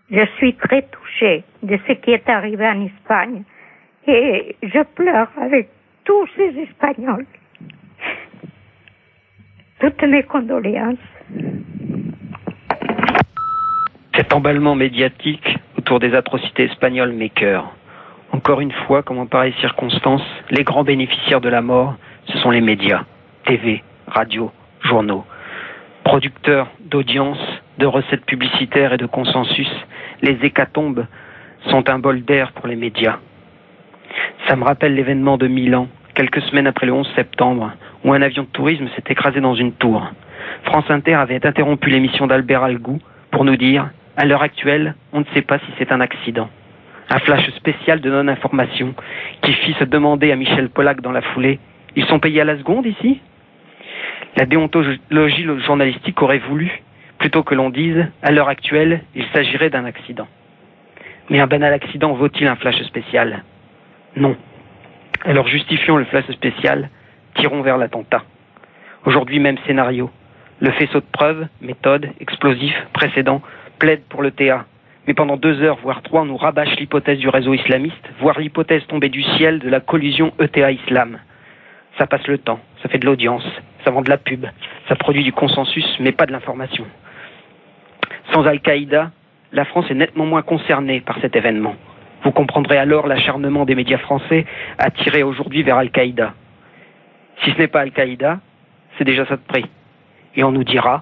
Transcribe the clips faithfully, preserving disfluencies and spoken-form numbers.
Je suis très touchée de ce qui est arrivé en Espagne et je pleure avec tous ces Espagnols. Toutes mes condoléances. Cet emballement médiatique autour des atrocités espagnoles m'écœure. Encore une fois, comme en pareille circonstance, les grands bénéficiaires de la mort, ce sont les médias, T V, radio, journaux. Producteurs d'audience, de recettes publicitaires et de consensus, les hécatombes sont un bol d'air pour les médias. Ça me rappelle l'événement de Milan, quelques semaines après le onze septembre, où un avion de tourisme s'est écrasé dans une tour. France Inter avait interrompu l'émission d'Albert Algou pour nous dire « À l'heure actuelle, on ne sait pas si c'est un accident ». Un flash spécial de non-information qui fit se demander à Michel Pollack dans la foulée « Ils sont payés à la seconde ici ?» La déontologie journalistique aurait voulu, plutôt que l'on dise « À l'heure actuelle, il s'agirait d'un accident ». Mais un banal accident vaut-il un flash spécial ? Non. Alors justifions le flash spécial, tirons vers l'attentat. Aujourd'hui, même scénario. Le faisceau de preuves, méthode, explosif, précédent, plaide pour l'E T A. Mais pendant deux heures, voire trois, on nous rabâche l'hypothèse du réseau islamiste, voire l'hypothèse tombée du ciel de la collusion E T A-Islam. Ça passe le temps, ça fait de l'audience, ça vend de la pub, ça produit du consensus, mais pas de l'information. Sans Al-Qaïda, la France est nettement moins concernée par cet événement. Vous comprendrez alors l'acharnement des médias français à tirer aujourd'hui vers Al-Qaïda. Si ce n'est pas Al-Qaïda, c'est déjà ça de prix. Et on nous dira,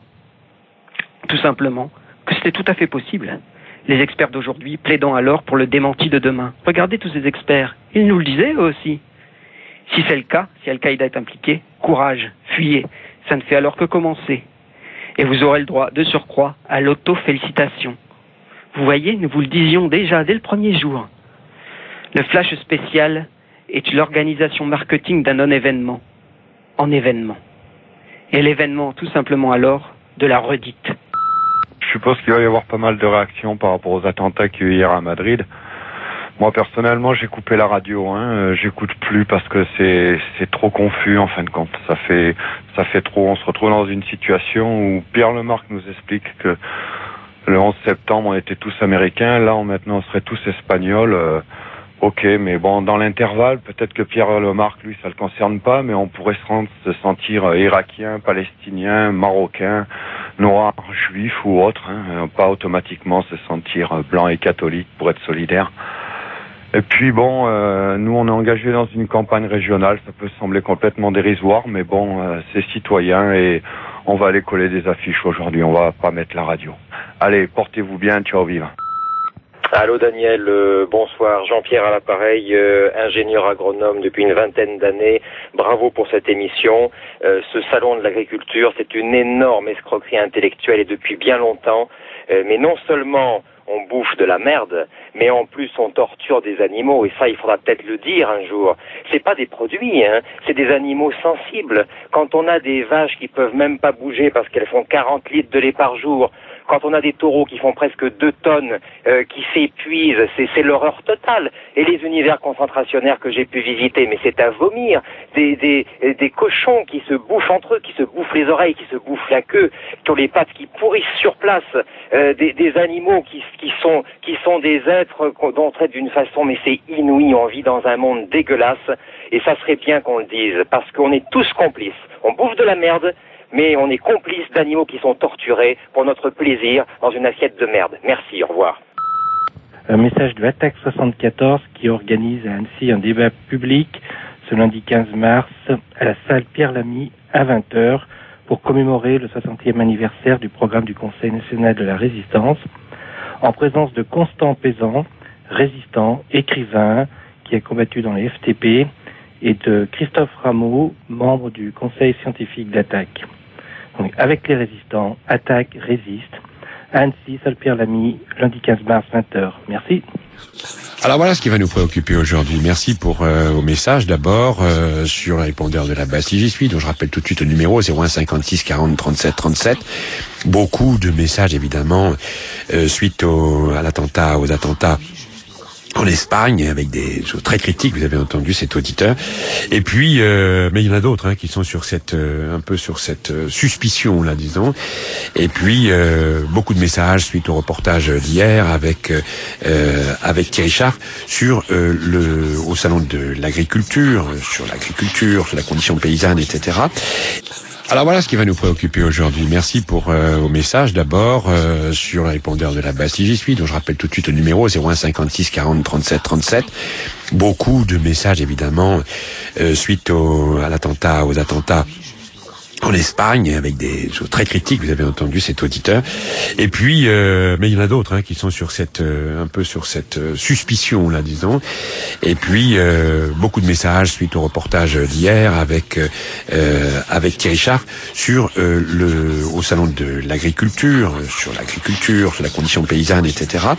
tout simplement, que c'était tout à fait possible. Les experts d'aujourd'hui plaidant alors pour le démenti de demain. Regardez tous ces experts, ils nous le disaient eux aussi. Si c'est le cas, si Al-Qaïda est impliqué, courage, fuyez, ça ne fait alors que commencer. Et vous aurez le droit, de surcroît, à l'auto-félicitation. Vous voyez, nous vous le disions déjà dès le premier jour. Le flash spécial est l'organisation marketing d'un non-événement en événement. Et l'événement, tout simplement alors, de la redite. Je suppose qu'il va y avoir pas mal de réactions par rapport aux attentats qu'il y a eu hier à Madrid. Moi, personnellement, j'ai coupé la radio, hein. Euh, j'écoute plus parce que c'est, c'est trop confus, en fin de compte. Ça fait, ça fait trop. On se retrouve dans une situation où Pierre Lemarque nous explique que le onze septembre, on était tous américains. Là, on, maintenant, on serait tous espagnols. Euh, ok, mais bon, dans l'intervalle, peut-être que Pierre Lemarque, lui, ça le concerne pas, mais on pourrait se, rendre, se sentir euh, irakien, palestinien, marocain, noir, juif ou autre, hein. Pas automatiquement se sentir euh, blanc et catholique pour être solidaire. Et puis bon, euh, nous on est engagés dans une campagne régionale, ça peut sembler complètement dérisoire, mais bon, euh, c'est citoyen et on va aller coller des affiches aujourd'hui, on va pas mettre la radio. Allez, portez-vous bien, ciao, vive. Allô Daniel, euh, bonsoir, Jean-Pierre à l'appareil, euh, ingénieur agronome depuis une vingtaine d'années, bravo pour cette émission. Euh, ce salon de l'agriculture, c'est une énorme escroquerie intellectuelle et depuis bien longtemps, euh, mais non seulement on bouffe de la merde, mais en plus on torture des animaux, et ça il faudra peut-être le dire un jour. C'est pas des produits, hein, c'est des animaux sensibles. Quand on a des vaches qui peuvent même pas bouger parce qu'elles font quarante litres de lait par jour, quand on a des taureaux qui font presque deux tonnes, euh, qui s'épuisent, c'est, c'est l'horreur totale. Et les univers concentrationnaires que j'ai pu visiter, mais c'est à vomir. Des, des, des cochons qui se bouffent entre eux, qui se bouffent les oreilles, qui se bouffent la queue, qui ont les pattes qui pourrissent sur place. Euh, des, des animaux qui, qui sont, qui sont des êtres dont on traite d'une façon, mais c'est inouï. On vit dans un monde dégueulasse. Et ça serait bien qu'on le dise, parce qu'on est tous complices. On bouffe de la merde, mais on est complices d'animaux qui sont torturés pour notre plaisir dans une assiette de merde. Merci, au revoir. Un message de Attaque soixante-quatorze qui organise à Annecy un débat public ce lundi quinze mars à la salle Pierre Lamy à vingt heures pour commémorer le soixantième anniversaire du programme du Conseil national de la résistance en présence de Constant Pézan, résistant, écrivain qui a combattu dans les F T P et de Christophe Rameau, membre du Conseil scientifique d'Attaque. Donc, avec les résistants, Attaque résiste. À Annecy, salle Pierre Lamy, lundi quinze mars, vingt heures. Merci. Alors voilà ce qui va nous préoccuper aujourd'hui. Merci pour euh, vos messages d'abord euh, sur le répondeur de la Bastille. J'y suis, donc je rappelle tout de suite le numéro zéro un cinquante-six quarante trente-sept trente-sept. Beaucoup de messages évidemment euh, suite au, à l'attentat, aux attentats en Espagne, avec des choses très critiques, vous avez entendu cet auditeur. Et puis, euh, mais il y en a d'autres hein, qui sont sur cette, euh, un peu sur cette euh, suspicion là, disons. Et puis euh, beaucoup de messages suite au reportage d'hier avec euh, avec Thierry Charf sur euh, le au salon de l'agriculture, sur l'agriculture, sur la condition paysanne, et cetera. Alors voilà ce qui va nous préoccuper aujourd'hui. Merci pour euh, vos messages d'abord euh, sur le répondeur de la base si j'y suis, dont je rappelle tout de suite le numéro zéro un cinquante-six quarante trente-sept trente-sept. Beaucoup de messages évidemment euh, suite au, à l'attentat, aux attentats en Espagne, avec des choses très critiques, vous avez entendu cet auditeur. Et puis, euh, mais il y en a d'autres hein, qui sont sur cette, euh, un peu sur cette euh, suspicion là, disons. Et puis euh, beaucoup de messages suite au reportage d'hier avec euh, avec Thierry Charf sur euh, le au salon de l'agriculture, sur l'agriculture, sur la condition paysanne, et cetera.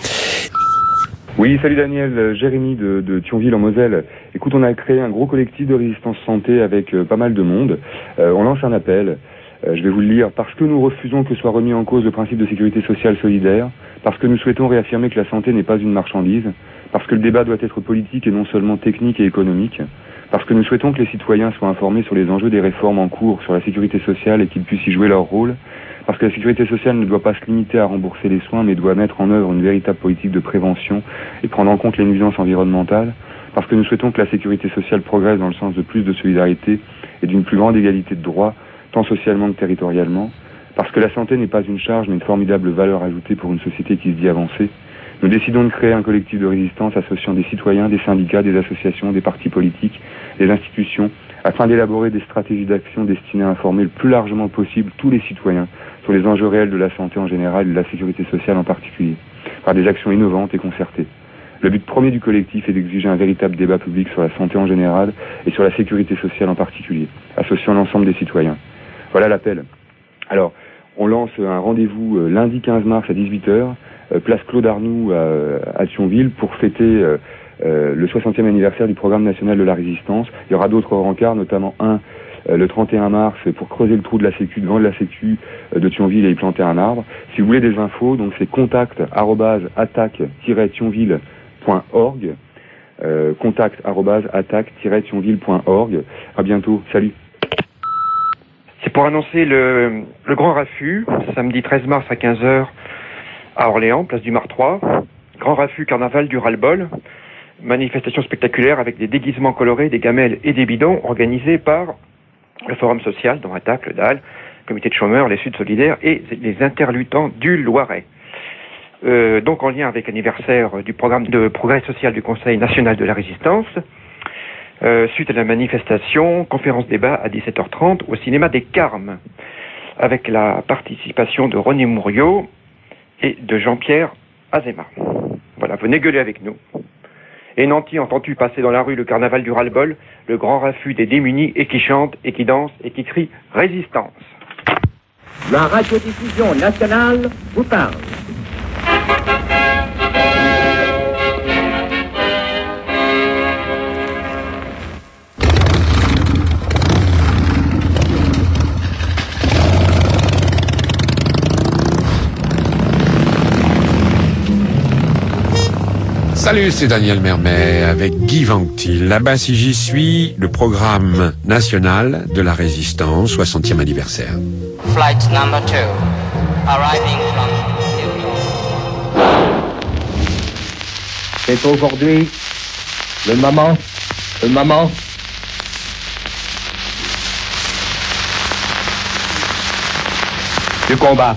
Oui, salut Daniel, Jérémy de, de Thionville en Moselle. Écoute, on a créé un gros collectif de résistance santé avec euh, pas mal de monde. Euh, on lance un appel, euh, je vais vous le lire, parce que nous refusons que soit remis en cause le principe de sécurité sociale solidaire, parce que nous souhaitons réaffirmer que la santé n'est pas une marchandise, parce que le débat doit être politique et non seulement technique et économique, parce que nous souhaitons que les citoyens soient informés sur les enjeux des réformes en cours sur la sécurité sociale et qu'ils puissent y jouer leur rôle, parce que la sécurité sociale ne doit pas se limiter à rembourser les soins, mais doit mettre en œuvre une véritable politique de prévention et prendre en compte les nuisances environnementales, parce que nous souhaitons que la sécurité sociale progresse dans le sens de plus de solidarité et d'une plus grande égalité de droits, tant socialement que territorialement, parce que la santé n'est pas une charge, mais une formidable valeur ajoutée pour une société qui se dit avancée. Nous décidons de créer un collectif de résistance associant des citoyens, des syndicats, des associations, des partis politiques, des institutions, afin d'élaborer des stratégies d'action destinées à informer le plus largement possible tous les citoyens sur les enjeux réels de la santé en général et de la sécurité sociale en particulier, par des actions innovantes et concertées. Le but premier du collectif est d'exiger un véritable débat public sur la santé en général et sur la sécurité sociale en particulier, associant l'ensemble des citoyens. Voilà l'appel. Alors, on lance un rendez-vous euh, lundi quinze mars à dix-huit heures, euh, place Claude Arnoux à, à Thionville, pour fêter euh, euh, le soixantième anniversaire du programme national de la résistance. Il y aura d'autres rencarts, notamment un euh, le trente et un mars pour creuser le trou de la Sécu, devant la Sécu euh, de Thionville et y planter un arbre. Si vous voulez des infos, donc c'est contact arobase attaque tiret thionville point org, euh, contact arobase attaque tiret thionville point org. À bientôt, salut. C'est pour annoncer le, le grand raffut, samedi treize mars à quinze heures à Orléans, place du Mar trois. Grand raffut carnaval du ras-le-bol. Manifestation spectaculaire avec des déguisements colorés, des gamelles et des bidons organisés par le Forum social, dont attaque le D A L, Comité de chômeurs, les Suds solidaires et les interlutants du Loiret. Euh, donc en lien avec l'anniversaire du programme de progrès social du Conseil national de la résistance, euh, suite à la manifestation, conférence débat à dix-sept heures trente au cinéma des Carmes, avec la participation de René Mouriot et de Jean-Pierre Azéma. Voilà, venez gueuler avec nous. Et Nanty, entends-tu passer dans la rue le carnaval du ras-le-bol, le grand raffut des démunis, et qui chante, et qui danse, et qui crie « Résistance ». La radiodiffusion nationale vous parle. Salut, c'est Daniel Mermet avec Guy Vanctil. Là-bas, si j'y suis, le programme national de la résistance, soixantième anniversaire. Flight number two, arriving from Newton. C'est aujourd'hui le moment, le moment du combat.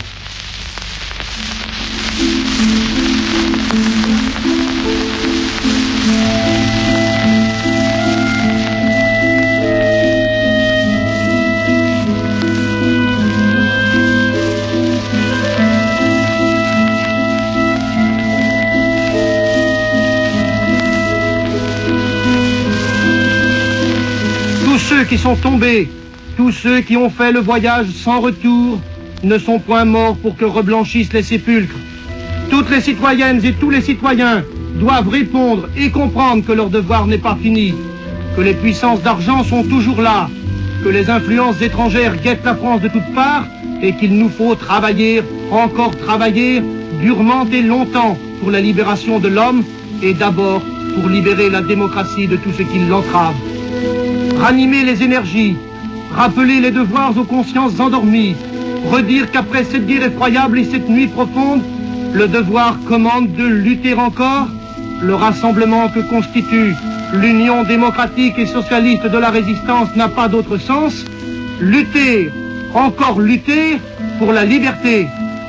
Tous ceux qui sont tombés, tous ceux qui ont fait le voyage sans retour, ne sont point morts pour que reblanchissent les sépulcres. Toutes les citoyennes et tous les citoyens doivent répondre et comprendre que leur devoir n'est pas fini, que les puissances d'argent sont toujours là, que les influences étrangères guettent la France de toutes parts et qu'il nous faut travailler, encore travailler, durement et longtemps pour la libération de l'homme, et d'abord pour libérer la démocratie de tout ce qui l'entrave. Ranimer les énergies, rappeler les devoirs aux consciences endormies, redire qu'après cette guerre effroyable et cette nuit profonde, le devoir commande de lutter encore. Le rassemblement que constitue l'Union démocratique et socialiste de la résistance n'a pas d'autre sens. Lutter, encore lutter pour la liberté.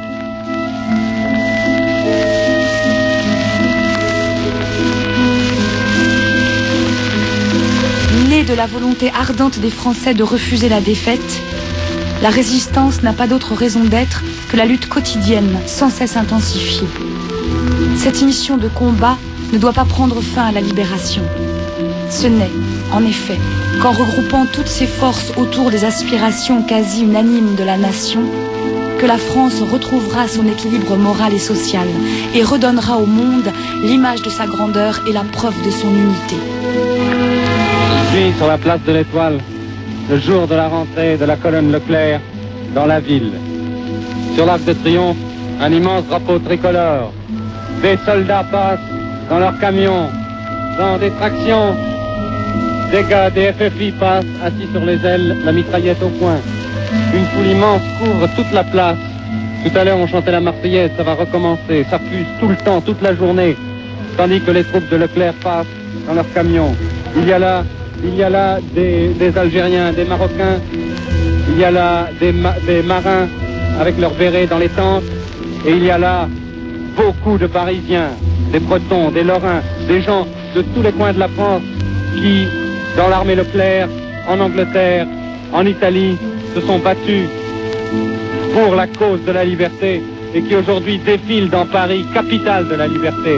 Née de la volonté ardente des Français de refuser la défaite, la résistance n'a pas d'autre raison d'être que la lutte quotidienne, sans cesse intensifiée. Cette mission de combat ne doit pas prendre fin à la libération. Ce n'est, en effet, qu'en regroupant toutes ses forces autour des aspirations quasi unanimes de la nation, que la France retrouvera son équilibre moral et social et redonnera au monde l'image de sa grandeur et la preuve de son unité. Je suis sur la place de l'Étoile, le jour de la rentrée de la colonne Leclerc dans la ville. Sur l'Arc de Triomphe, un immense drapeau tricolore. Des soldats passent dans leurs camions, dans des tractions. Des gars des F F I passent assis sur les ailes, la mitraillette au poing. Une foule immense couvre toute la place. Tout à l'heure on chantait la Marseillaise, ça va recommencer. Ça fuse tout le temps, toute la journée. Tandis que les troupes de Leclerc passent dans leurs camions. Il y a là, il y a là des, des Algériens, des Marocains. Il y a là des, ma des marins avec leurs bérets dans les tentes. Et il y a là beaucoup de Parisiens, des Bretons, des Lorrains, des gens de tous les coins de la France qui, dans l'armée Leclerc, en Angleterre, en Italie, se sont battus pour la cause de la liberté et qui aujourd'hui défilent dans Paris, capitale de la liberté.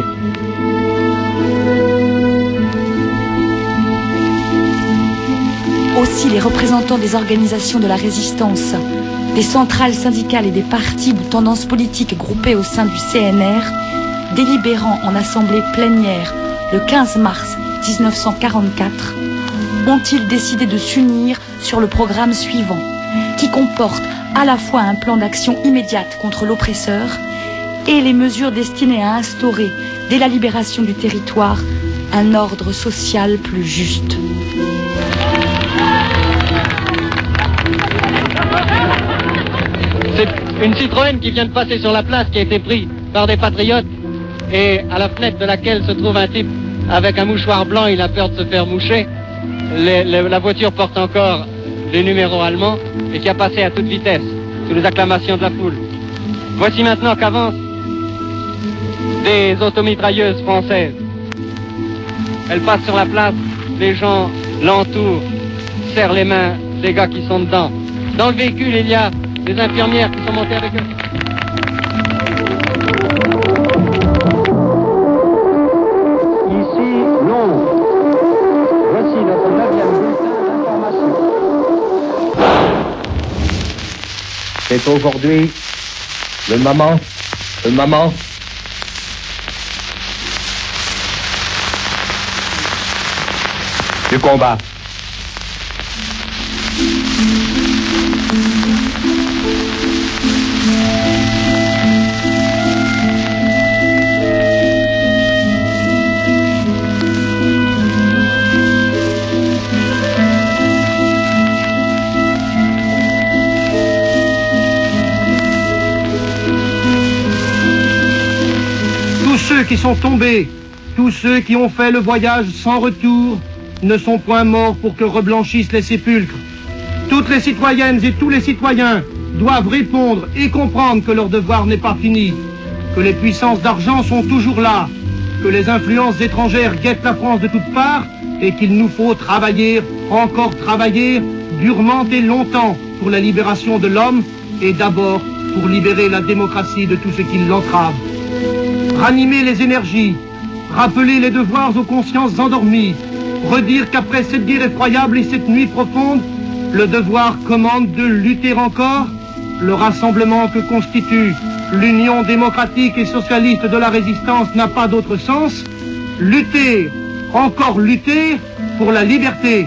Aussi, les représentants des organisations de la résistance, des centrales syndicales et des partis ou tendances politiques groupés au sein du C N R, délibérant en assemblée plénière le quinze mars mille neuf cent quarante-quatre, ont-ils décidé de s'unir sur le programme suivant, qui comporte à la fois un plan d'action immédiate contre l'oppresseur et les mesures destinées à instaurer, dès la libération du territoire, un ordre social plus juste. C'est une Citroën qui vient de passer sur la place qui a été prise par des patriotes et à la fenêtre de laquelle se trouve un type avec un mouchoir blanc, il a peur de se faire moucher. Les, les, la voiture porte encore des numéros allemands et qui a passé à toute vitesse sous les acclamations de la foule. Voici maintenant qu'avancent des automitrailleuses françaises. Elles passent sur la place, les gens l'entourent, serrent les mains des gars qui sont dedans. Dans le véhicule, il y a des infirmières qui sont montées avec eux. Ici, Londres. Voici notre neuvième bulletin d'information. C'est aujourd'hui le moment, le moment du combat. Tous ceux qui sont tombés, tous ceux qui ont fait le voyage sans retour, ne sont point morts pour que reblanchissent les sépulcres. Toutes les citoyennes et tous les citoyens doivent répondre et comprendre que leur devoir n'est pas fini, que les puissances d'argent sont toujours là, que les influences étrangères guettent la France de toutes parts et qu'il nous faut travailler, encore travailler, durement et longtemps pour la libération de l'homme et d'abord pour libérer la démocratie de tout ce qui l'entrave. Ranimer les énergies, rappeler les devoirs aux consciences endormies, redire qu'après cette guerre effroyable et cette nuit profonde, le devoir commande de lutter encore. Le rassemblement que constitue l'Union démocratique et socialiste de la résistance n'a pas d'autre sens. Lutter, encore lutter pour la liberté.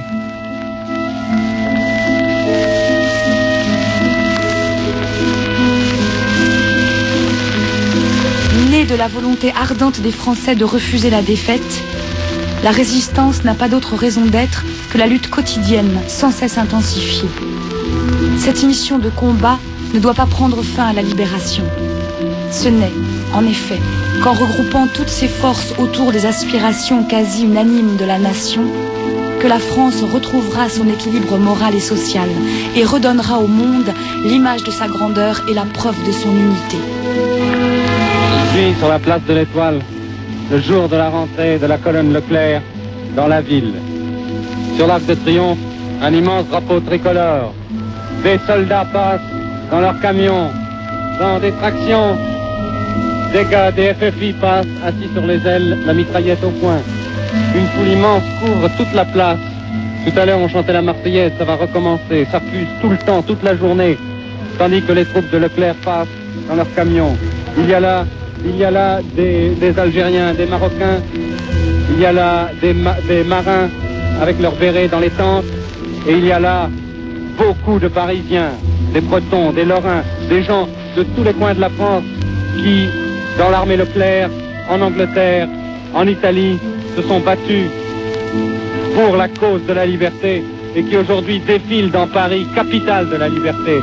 Née Doué de la volonté ardente des Français de refuser la défaite, la résistance n'a pas d'autre raison d'être que la lutte quotidienne, sans cesse intensifiée. Cette mission de combat ne doit pas prendre fin à la libération. Ce n'est, en effet, qu'en regroupant toutes ses forces autour des aspirations quasi unanimes de la nation, que la France retrouvera son équilibre moral et social et redonnera au monde l'image de sa grandeur et la preuve de son unité. Je suis sur la place de l'Étoile, le jour de la rentrée de la colonne Leclerc dans la ville. Sur l'Arc de Triomphe, un immense drapeau tricolore. Des soldats passent dans leurs camions, dans des tractions. Des gars des F F I passent, assis sur les ailes, la mitraillette au poing. Une foule immense couvre toute la place. Tout à l'heure, on chantait la Marseillaise, ça va recommencer. Ça fuse tout le temps, toute la journée. Tandis que les troupes de Leclerc passent dans leurs camions. Il y a là, il y a là des, des Algériens, des Marocains. Il y a là des, ma des marins avec leurs bérets dans les tentes. Et il y a là beaucoup de Parisiens, des Bretons, des Lorrains, des gens de tous les coins de la France qui, dans l'armée Leclerc, en Angleterre, en Italie, se sont battus pour la cause de la liberté et qui aujourd'hui défilent dans Paris, capitale de la liberté.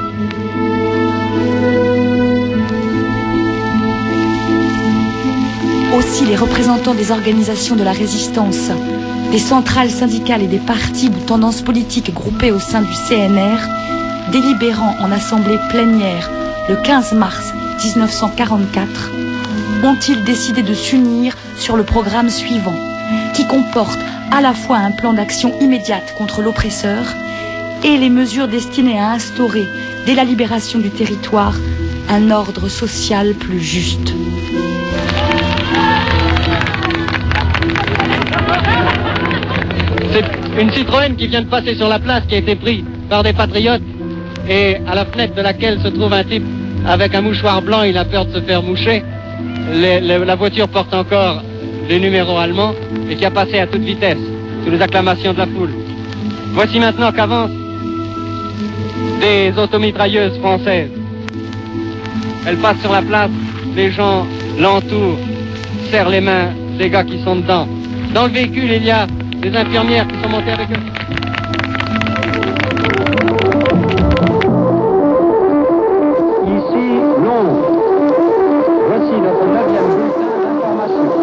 Aussi les représentants des organisations de la résistance, des centrales syndicales et des partis ou tendances politiques groupés au sein du C N R, délibérant en assemblée plénière le quinze mars mille neuf cent quarante-quatre, ont-ils décidé de s'unir sur le programme suivant, qui comporte à la fois un plan d'action immédiate contre l'oppresseur et les mesures destinées à instaurer, dès la libération du territoire, un ordre social plus juste. C'est une Citroën qui vient de passer sur la place, qui a été prise par des patriotes, et à la fenêtre de laquelle se trouve un type avec un mouchoir blanc, il a peur de se faire moucher. Les, les, la voiture porte encore les numéros allemands et qui a passé à toute vitesse, sous les acclamations de la foule. Voici maintenant qu'avancent des automitrailleuses françaises. Elles passent sur la place, les gens l'entourent, serrent les mains des gars qui sont dedans. Dans le véhicule, il y a des infirmières qui sont montées avec eux. Ici, Londres. Voici notre neuvième bulletin d'information.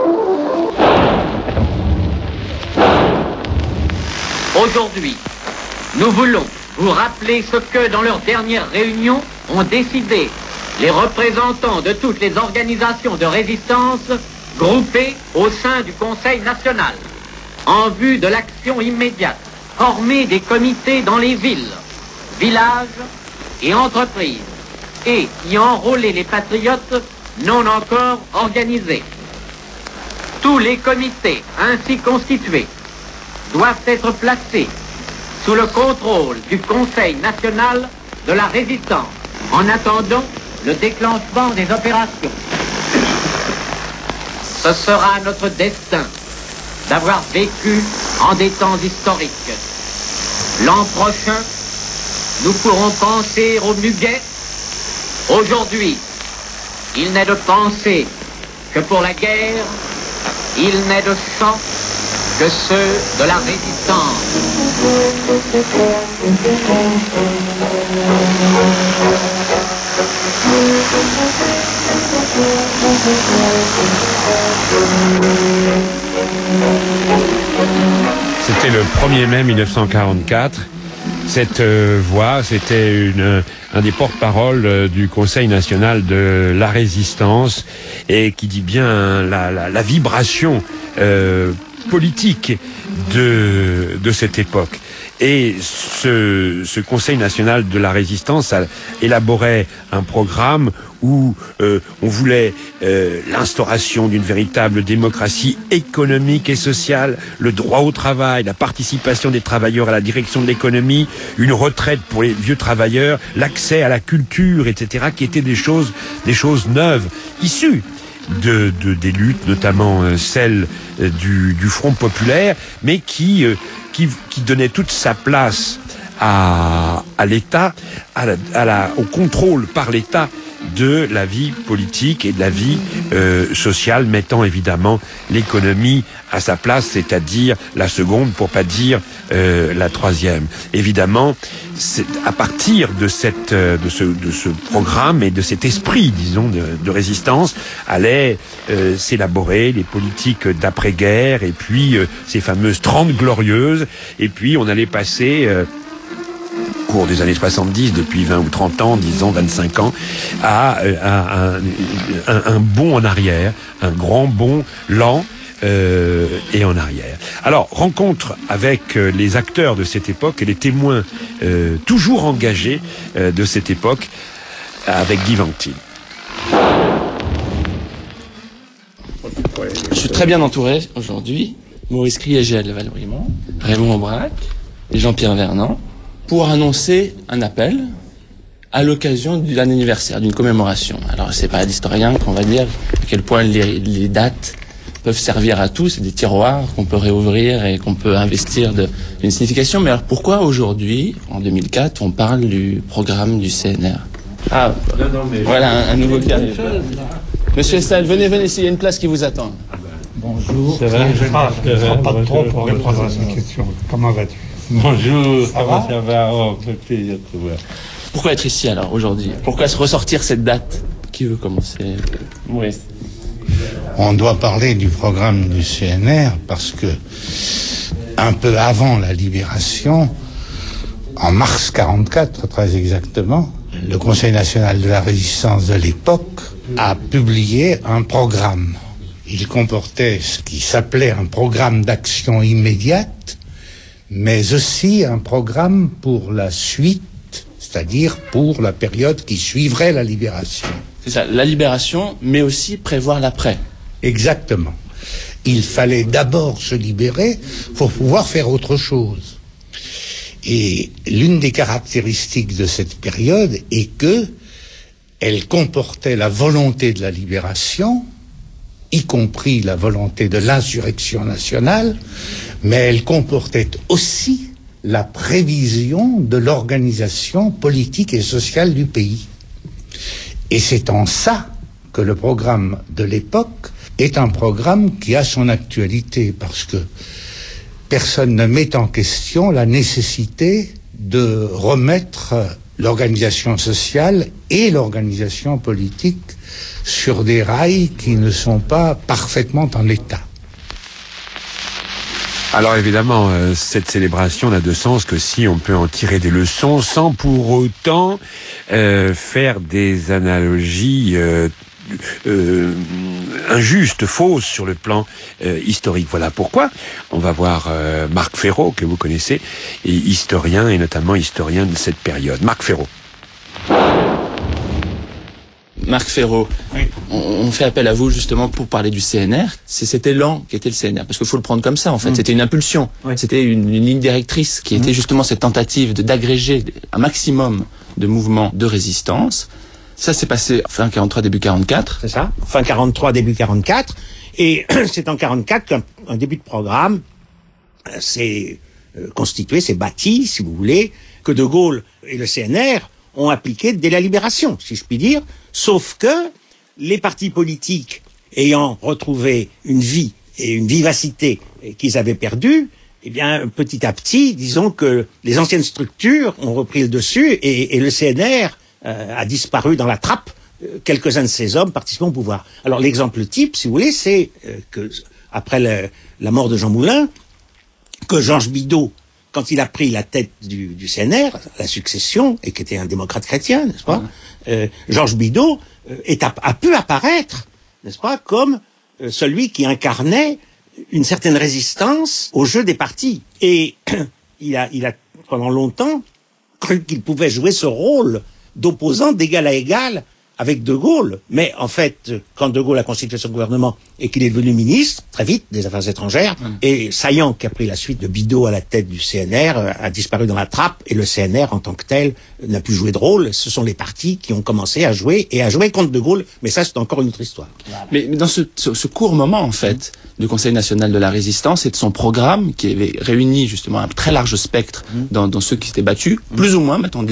Aujourd'hui, nous voulons vous rappeler ce que, dans leur dernière réunion, ont décidé les représentants de toutes les organisations de résistance groupées au sein du Conseil national, en vue de l'action immédiate, former des comités dans les villes, villages et entreprises, et y enrôler les patriotes non encore organisés. Tous les comités ainsi constitués doivent être placés sous le contrôle du Conseil national de la résistance, en attendant le déclenchement des opérations. Ce sera notre destin d'avoir vécu en des temps historiques. L'an prochain, nous pourrons penser au muguet. Aujourd'hui, il n'est de pensée que pour la guerre, il n'est de chant que ceux de la résistance. C'était le premier mai mille neuf cent quarante-quatre. Cette euh, voix, c'était une, un des porte-paroles euh, du Conseil national de la résistance et qui dit bien la, la, la vibration euh, politique de, de cette époque. Et ce, ce Conseil national de la résistance a élaboré un programme où euh, on voulait euh, l'instauration d'une véritable démocratie économique et sociale, le droit au travail, la participation des travailleurs à la direction de l'économie, une retraite pour les vieux travailleurs, l'accès à la culture, et cetera, qui étaient des choses, des choses neuves, issues de, de des luttes, notamment euh, celle euh, du, du Front populaire, mais qui, euh, qui, qui donnait toute sa place à, à l'État, à la, à la, au contrôle par l'État de la vie politique et de la vie euh, sociale, mettant évidemment l'économie à sa place, c'est-à-dire la seconde, pour pas dire euh, la troisième. Évidemment, c'est à partir de cette euh, de ce de ce programme et de cet esprit, disons, de, de résistance, allaient euh, s'élaborer les politiques d'après-guerre et puis euh, ces fameuses trente glorieuses. Et puis on allait passer euh, au cours des années soixante-dix, depuis vingt ou trente ans, disons vingt-cinq ans, à, à, à un, un, un bond en arrière, un grand bond lent. Euh, et en arrière. Alors, rencontre avec euh, les acteurs de cette époque et les témoins euh, toujours engagés euh, de cette époque avec Guy Vantine. Je suis très bien entouré aujourd'hui. Maurice Kriegel, Valorimont, Raymond Aubrac et Jean-Pierre Vernant pour annoncer un appel à l'occasion d'un anniversaire, d'une commémoration. Alors, c'est pas à l'historien qu'on va dire à quel point les, les dates peuvent servir à tout, c'est des tiroirs qu'on peut réouvrir et qu'on peut investir de, d'une signification. Mais alors pourquoi aujourd'hui, en deux mille quatre, on parle du programme du C N R? Ah, non, non, mais voilà un, un nouveau qui arrive. Monsieur Estelle, venez, venez, il y a une place qui vous attend. Bonjour. Ça va? Je ne prends pas de trop pour répondre à cette question. Comment vas-tu? Bonjour, ça va? Ça va, oh, plaisir de te voir. Pourquoi être ici alors, aujourd'hui? Pourquoi se ressortir cette date? Qui veut commencer? Oui. On doit parler du programme du C N R parce que, un peu avant la libération, en mars quarante-quatre, très exactement, le Conseil national de la résistance de l'époque a publié un programme. Il comportait ce qui s'appelait un programme d'action immédiate, mais aussi un programme pour la suite, c'est-à-dire pour la période qui suivrait la libération. C'est ça, la libération, mais aussi prévoir l'après. Exactement. Il fallait d'abord se libérer pour pouvoir faire autre chose. Et l'une des caractéristiques de cette période est que elle comportait la volonté de la libération, y compris la volonté de l'insurrection nationale, mais elle comportait aussi la prévision de l'organisation politique et sociale du pays. Et c'est en ça que le programme de l'époque est un programme qui a son actualité, parce que personne ne met en question la nécessité de remettre l'organisation sociale et l'organisation politique sur des rails qui ne sont pas parfaitement en état. Alors évidemment, euh, cette célébration n'a de sens que si on peut en tirer des leçons sans pour autant euh, faire des analogies euh, euh, injustes, fausses sur le plan euh, historique. Voilà pourquoi on va voir euh, Marc Ferraud, que vous connaissez, et historien, et notamment historien de cette période. Marc Ferraud. Marc Ferraud, oui. on, on fait appel à vous justement pour parler du C N R. C'est cet élan qui était le C N R, parce qu'il faut le prendre comme ça en fait. Mmh. C'était une impulsion, oui. C'était une, une ligne directrice qui mmh. était justement cette tentative de d'agréger un maximum de mouvements de résistance. Ça s'est passé fin quarante-trois, début quarante-quatre. C'est ça, fin quarante-trois, début quarante-quatre. Et c'est en quarante-quatre qu'un un début de programme s'est euh, constitué, s'est bâti, si vous voulez, que De Gaulle et le C N R ont appliqué dès la libération, si je puis dire, sauf que les partis politiques ayant retrouvé une vie et une vivacité qu'ils avaient perdue, eh bien, petit à petit, disons que les anciennes structures ont repris le dessus et, et le C N R euh, a disparu dans la trappe. Quelques-uns de ces hommes participant au pouvoir. Alors l'exemple type, si vous voulez, c'est euh, que après le, la mort de Jean Moulin, que Georges Bidault, quand il a pris la tête du, du C N R, la succession, et qui était un démocrate chrétien, n'est-ce pas, mmh. euh, Georges Bidault euh, est a, a pu apparaître, n'est-ce pas, comme euh, celui qui incarnait une certaine résistance au jeu des partis. Et il a, il a pendant longtemps cru qu'il pouvait jouer ce rôle d'opposant d'égal à égal avec De Gaulle. Mais en fait, quand De Gaulle a constitué son gouvernement et qu'il est devenu ministre, très vite, des Affaires étrangères, mmh. et Saillant, qui a pris la suite de Bidault à la tête du C N R, a disparu dans la trappe, et le C N R, en tant que tel, n'a plus joué de rôle. Ce sont les partis qui ont commencé à jouer, et à jouer contre De Gaulle, mais ça, c'est encore une autre histoire. Voilà. Mais, mais dans ce, ce, ce court moment, en fait, du Conseil national de la résistance et de son programme, qui avait réuni justement un très large spectre mmh. dans, dans ceux qui s'étaient battus, mmh. plus ou moins, m'a-t-on dit,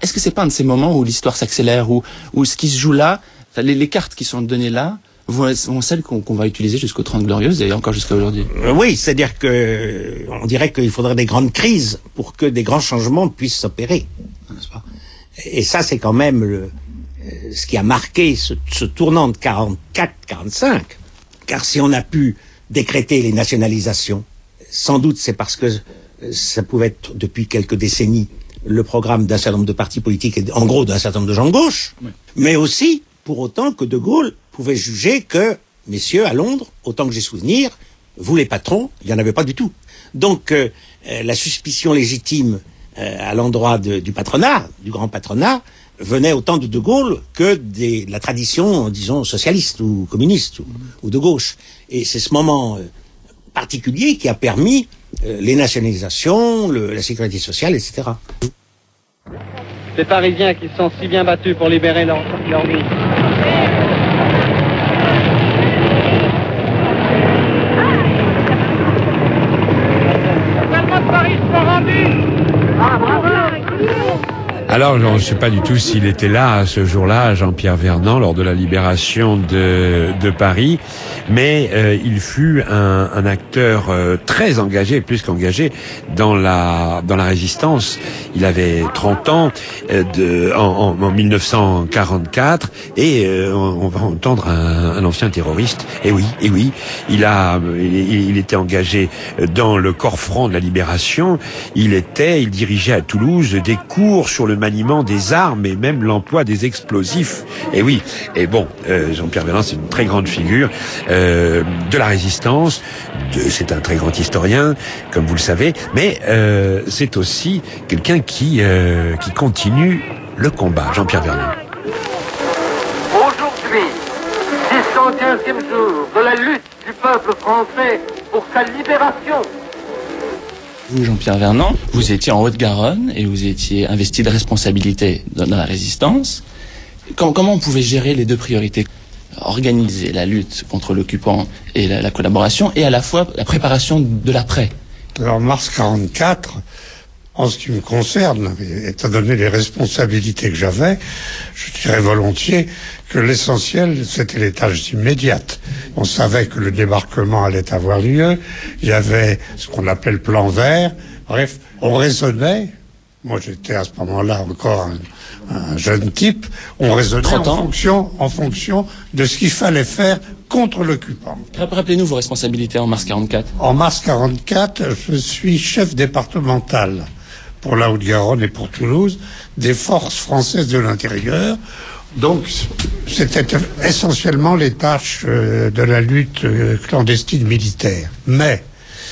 est-ce que c'est pas un de ces moments où l'histoire s'accélère, où, où ce qui se joue là, les, les cartes qui sont données là, vont, vont celles qu'on, qu'on va utiliser jusqu'au trente Glorieuses et encore jusqu'à aujourd'hui? Oui, c'est-à-dire que on dirait qu'il faudrait des grandes crises pour que des grands changements puissent s'opérer, n'est-ce pas? Et ça, c'est quand même le, ce qui a marqué ce, ce tournant de quarante-quatre quarante-cinq. Car si on a pu décréter les nationalisations, sans doute c'est parce que ça pouvait être depuis quelques décennies le programme d'un certain nombre de partis politiques et en gros d'un certain nombre de gens de gauche, oui. Mais aussi pour autant que De Gaulle pouvait juger que, messieurs, à Londres, autant que j'ai souvenir, vous les patrons, il n'y en avait pas du tout. Donc euh, la suspicion légitime euh, à l'endroit de, du patronat, du grand patronat, venait autant de De Gaulle que de la tradition, disons, socialiste ou communiste ou, ou de gauche. Et c'est ce moment euh, particulier qui a permis euh, les nationalisations, le, la sécurité sociale, et cetera. Ces Parisiens qui se sont si bien battus pour libérer leur, leur vie. Alors, je ne sais pas du tout s'il était là à ce jour-là, Jean-Pierre Vernant, lors de la libération de, de Paris, mais euh, il fut un, un acteur euh, très engagé, plus qu'engagé, dans la dans la résistance. Il avait trente ans euh, de, en, en, en mille neuf cent quarante-quatre, et euh, on, on va entendre un, un ancien terroriste. Et oui, et oui, il a, il, il était engagé dans le corps franc de la libération. Il était, il dirigeait à Toulouse des cours sur le maniement des armes et même l'emploi des explosifs. Et oui, et bon, euh, Jean-Pierre Vernant, c'est une très grande figure euh, de la résistance. De, c'est un très grand historien, comme vous le savez, mais euh, c'est aussi quelqu'un qui euh, qui continue le combat. Jean-Pierre Vernant. Aujourd'hui, six cent quinzième jour de la lutte du peuple français pour sa libération. Vous, Jean-Pierre Vernant, vous étiez en Haute-Garonne et vous étiez investi de responsabilités dans la résistance. Comment, comment on pouvait gérer les deux priorités? Organiser la lutte contre l'occupant et la, la collaboration, et à la fois la préparation de l'après. En mars quarante-quatre, en ce qui me concerne, étant donné les responsabilités que j'avais, je dirais volontiers que l'essentiel, c'était les tâches immédiates. On savait que le débarquement allait avoir lieu, il y avait ce qu'on appelle le plan vert, bref, on raisonnait, moi j'étais à ce moment-là encore un, un jeune type, on raisonnait en fonction, en fonction de ce qu'il fallait faire contre l'occupant. Rappelez-nous vos responsabilités en mars quarante-quatre. En mars quarante-quatre, je suis chef départemental pour la Haute-Garonne et pour Toulouse, des forces françaises de l'intérieur. Donc, c'était essentiellement les tâches euh, de la lutte euh, clandestine militaire. Mais,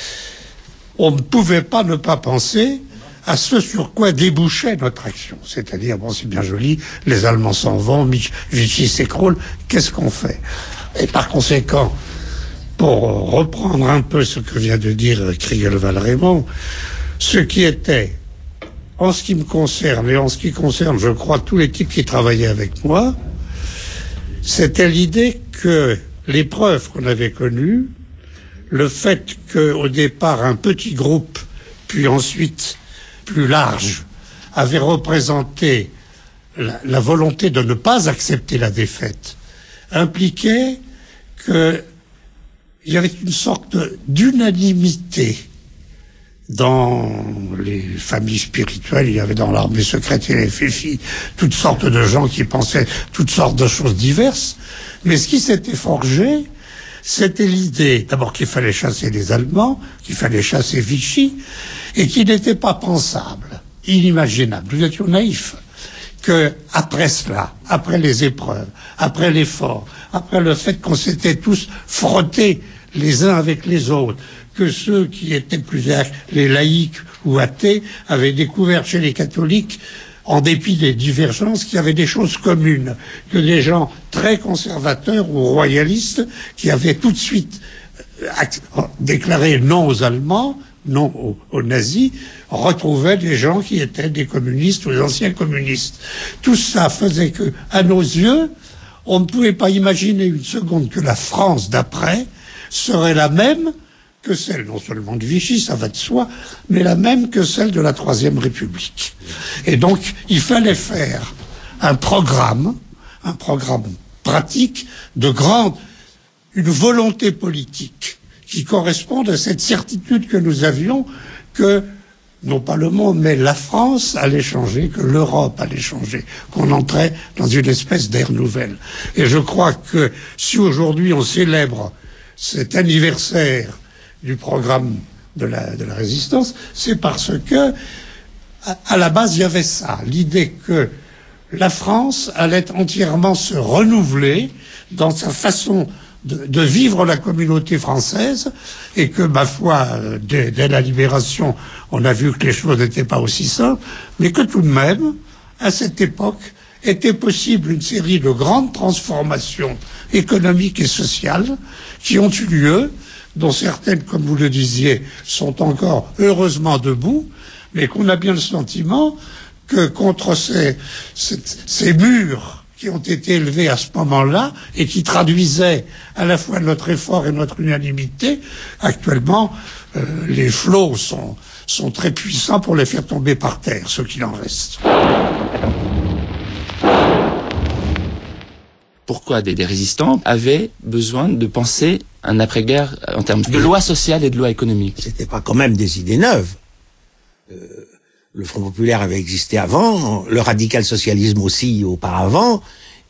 on ne pouvait pas ne pas penser à ce sur quoi débouchait notre action. C'est-à-dire, bon, c'est bien joli, les Allemands s'en vont, Vichy s'écroule, qu'est-ce qu'on fait? Et par conséquent, pour reprendre un peu ce que vient de dire Krieger-Valraymond, ce qui était, en ce qui me concerne, et en ce qui concerne, je crois, tous les types qui travaillaient avec moi, c'était l'idée que les preuves qu'on avait connues, le fait qu'au départ, un petit groupe, puis ensuite plus large, avait représenté la, la volonté de ne pas accepter la défaite, impliquait qu'il y avait une sorte d'unanimité dans les familles spirituelles, il y avait dans l'armée secrète et les Fifi toutes sortes de gens qui pensaient toutes sortes de choses diverses, mais ce qui s'était forgé, c'était l'idée, d'abord qu'il fallait chasser les Allemands, qu'il fallait chasser Vichy, et qu'il n'était pas pensable, inimaginable, nous étions naïfs, que après cela, après les épreuves, après l'effort, après le fait qu'on s'était tous frottés les uns avec les autres, que ceux qui étaient plus les laïcs ou athées avaient découvert chez les catholiques, en dépit des divergences, qu'il y avait des choses communes, que des gens très conservateurs ou royalistes qui avaient tout de suite déclaré non aux Allemands, non aux, aux nazis, retrouvaient des gens qui étaient des communistes ou des anciens communistes. Tout ça faisait que, à nos yeux, on ne pouvait pas imaginer une seconde que la France d'après serait la même que celle non seulement de Vichy, ça va de soi, mais la même que celle de la Troisième République. Et donc, il fallait faire un programme, un programme pratique de grande, une volonté politique qui corresponde à cette certitude que nous avions que, non pas le monde, mais la France allait changer, que l'Europe allait changer, qu'on entrait dans une espèce d'ère nouvelle. Et je crois que si aujourd'hui on célèbre cet anniversaire du programme de la, de la résistance, c'est parce que, à, à la base, il y avait ça, l'idée que la France allait entièrement se renouveler dans sa façon de, de vivre la communauté française, et que, ma foi, dès, dès la libération, on a vu que les choses n'étaient pas aussi simples, mais que tout de même, à cette époque, était possible une série de grandes transformations économiques et sociales qui ont eu lieu, dont certaines, comme vous le disiez, sont encore heureusement debout, mais qu'on a bien le sentiment que contre ces, ces, ces murs qui ont été élevés à ce moment-là et qui traduisaient à la fois notre effort et notre unanimité, actuellement, euh, les flots sont, sont très puissants pour les faire tomber par terre, ce qu'il en reste. Pourquoi des, des résistants avaient besoin de penser un après-guerre en termes de loi sociale et de loi économique? C'était pas quand même des idées neuves. Euh, le Front populaire avait existé avant, le radical-socialisme aussi auparavant,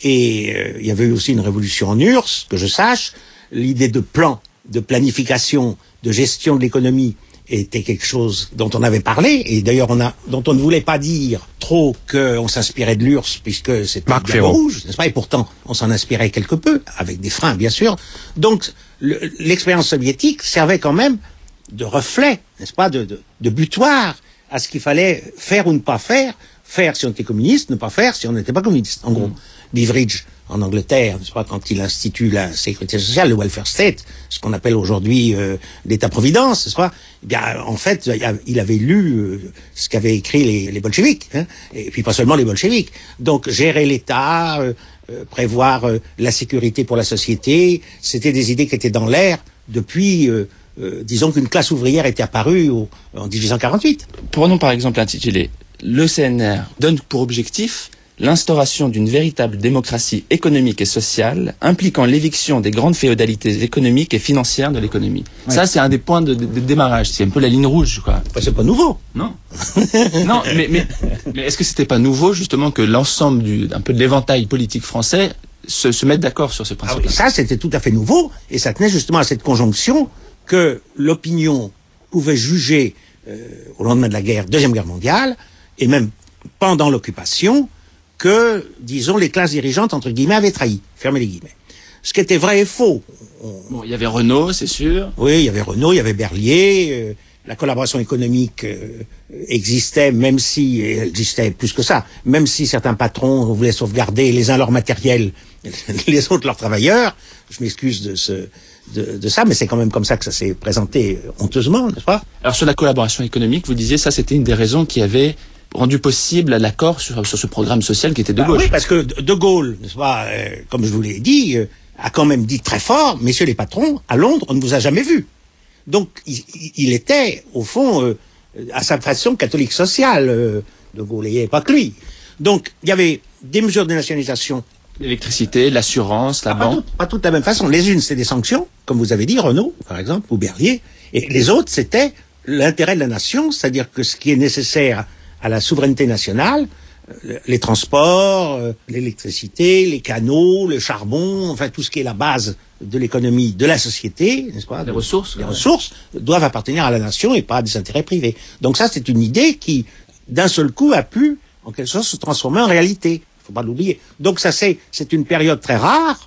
et euh, il y avait eu aussi une révolution en U R S S, que je sache. L'idée de plan, de planification, de gestion de l'économie était quelque chose dont on avait parlé, et d'ailleurs on a, dont on ne voulait pas dire trop qu'on s'inspirait de l'U R S S, puisque c'était Marc le drapeau rouge, n'est-ce pas? Et pourtant, on s'en inspirait quelque peu, avec des freins, bien sûr. Donc, le, l'expérience soviétique servait quand même de reflet, n'est-ce pas, de, de, de butoir à ce qu'il fallait faire ou ne pas faire. Faire si on était communiste, ne pas faire si on n'était pas communiste. En gros, mmh. Beveridge, en Angleterre, n'est-ce pas, quand il institue la sécurité sociale, le welfare state, ce qu'on appelle aujourd'hui euh, l'État-providence, n'est-ce pas, eh bien, en fait, il avait lu euh, ce qu'avaient écrit les, les bolcheviks, hein, et puis pas seulement les bolcheviks. Donc, gérer l'État, euh, euh, prévoir euh, la sécurité pour la société, c'était des idées qui étaient dans l'air depuis, euh, euh, disons qu'une classe ouvrière était apparue au, en dix-huit cent quarante-huit. Prenons par exemple l'intitulé « Le C N R donne pour objectif l'instauration d'une véritable démocratie économique et sociale impliquant l'éviction des grandes féodalités économiques et financières de l'économie. » Ouais. Ça, c'est un des points de, de, de démarrage. C'est un peu la ligne rouge, quoi. Bah, c'est pas nouveau. Non. non, mais, mais, mais est-ce que c'était pas nouveau, justement, que l'ensemble du, un peu de l'éventail politique français se, se mette d'accord sur ce principe? Ah oui, ça, c'était tout à fait nouveau, et ça tenait justement à cette conjonction que l'opinion pouvait juger euh, au lendemain de la guerre, Deuxième Guerre mondiale, et même pendant l'occupation, que, disons, les classes dirigeantes, entre guillemets, avaient trahi. Fermez les guillemets. Ce qui était vrai et faux. On... Bon, il y avait Renault, c'est sûr. Oui, il y avait Renault, il y avait Berlier. Euh, la collaboration économique euh, existait, même si, elle existait plus que ça, même si certains patrons voulaient sauvegarder les uns leur matériel, les autres leurs travailleurs. Je m'excuse de ce... De, de ça, mais c'est quand même comme ça que ça s'est présenté honteusement, n'est-ce pas? Alors sur la collaboration économique, vous disiez, ça c'était une des raisons qui avait rendu possible l'accord sur, sur ce programme social qui était de bah gauche. Oui, parce que De Gaulle, n'est-ce pas, euh, comme je vous l'ai dit, euh, a quand même dit très fort, messieurs les patrons, à Londres, on ne vous a jamais vu. Donc il, il était, au fond, euh, à sa façon catholique sociale, euh, De Gaulle, il n'y avait pas que lui. Donc il y avait des mesures de nationalisation. L'électricité, l'assurance, la ah, banque. Pas, tout, pas toutes de la même façon. Les unes, c'est des sanctions, comme vous avez dit, Renault, par exemple, ou Berlier. Et les autres, c'était l'intérêt de la nation, c'est-à-dire que ce qui est nécessaire à la souveraineté nationale, euh, les transports, euh, l'électricité, les canaux, le charbon, enfin tout ce qui est la base de l'économie, de la société, n'est-ce pas? Les ressources. Les ressources doivent appartenir à la nation et pas à des intérêts privés. Donc ça, c'est une idée qui, d'un seul coup, a pu, en quelque sorte, se transformer en réalité. Faut pas l'oublier. Donc ça, c'est, c'est une période très rare,